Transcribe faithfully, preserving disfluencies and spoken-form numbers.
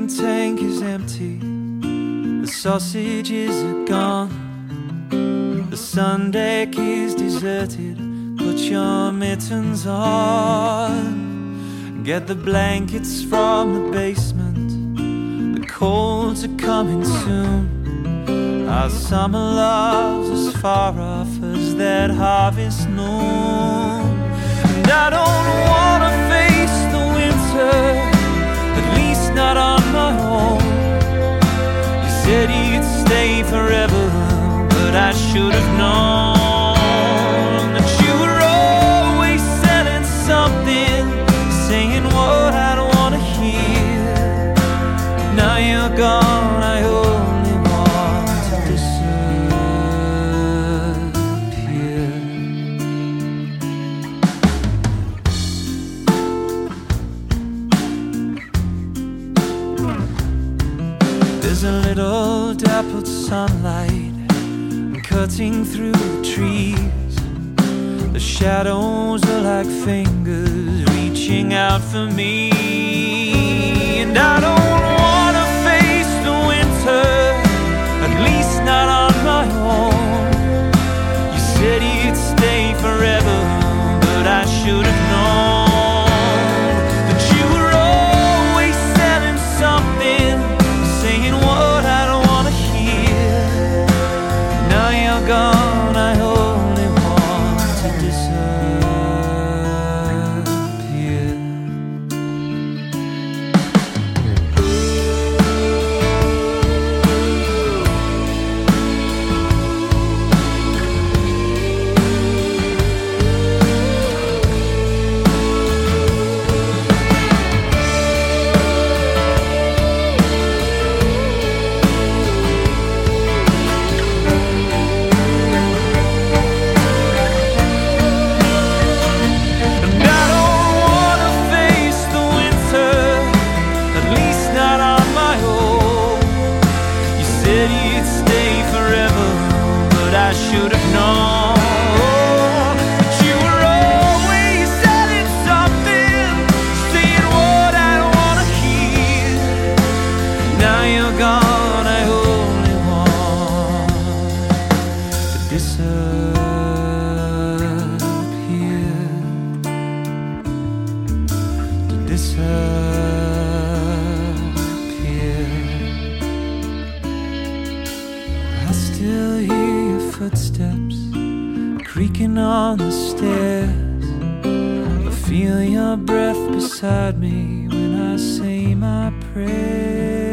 oxygen tank is empty, the sausages are gone, the sun deck is deserted. Put your mittens on, get the blankets from the basement. The colds are coming soon. Our summer love's as far off as that harvest noon. And I don't wanna face the winter, at least not on my own. You said you'd stay forever, but I should have known that you were always selling something, saying what I'd wanna hear. Now you're gone, I only want to disappear. There's a little dappled sunlight cutting through the trees. The shadows are like fingers reaching out for me. And I don't wanna face the winter, at least not on my own. You said you'd stay forever, but I should have known that you were always selling something, saying what I don't wanna hear. Now you're gone, I only want to disappear. You'd stay forever, but I should have known that you were always selling something, saying what I don't wanna hear. Now you're gone, I only want to disappear, to disappear. I still hear your footsteps creaking on the stairs. I feel your breath beside me when I say my prayers.